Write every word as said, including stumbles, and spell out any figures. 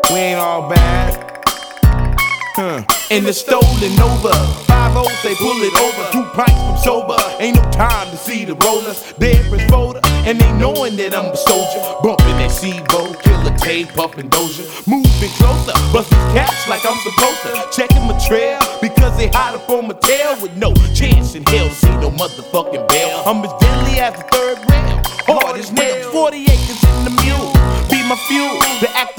We ain't all bad. Huh. And it's stolen over. Five O's, they pull it over. Two pints from sober. Ain't no time to see the rollers. There is folder, and they knowing that I'm a soldier. Bumping that C-Bo, killer tape, puffin' Doja. Moving closer, bust these caps like I'm supposed to. Checking my trail, because they hide up on my tail. With no chance in hell, see no motherfucking bail. I'm as deadly as the third rail. Hard as nails, forty acres in the mule. Be my fuel, the act